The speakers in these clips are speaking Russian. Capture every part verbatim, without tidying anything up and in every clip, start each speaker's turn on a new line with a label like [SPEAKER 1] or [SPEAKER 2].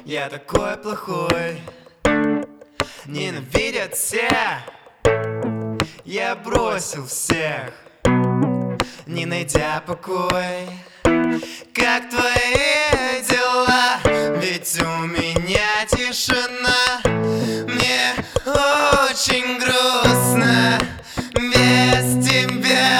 [SPEAKER 1] Я такой плохой, ненавидят все. Я бросил всех, не найдя покой. Как твои дела? Ведь у меня тишина. Мне очень грустно без тебя.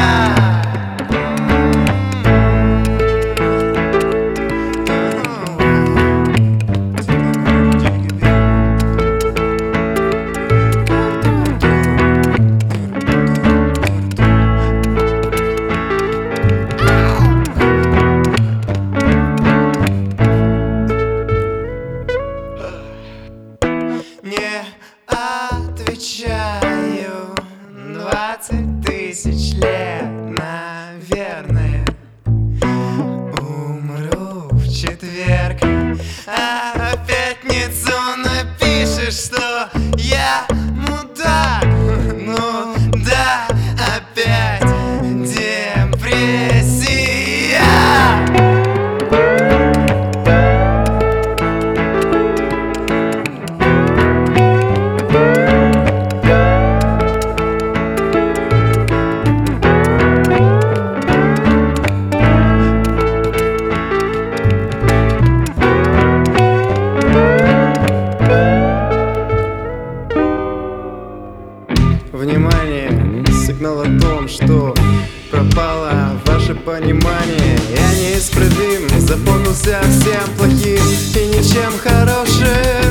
[SPEAKER 1] Не отвечаю двадцать тысяч лет, наверное. Умру в четверг, а в пятницу напишешь, что я мудак. Ну да, опять депрессия. Внимание, сигнал о том, что пропало ваше понимание. Я неисправим, запомнился всем плохим и ничем хорошим.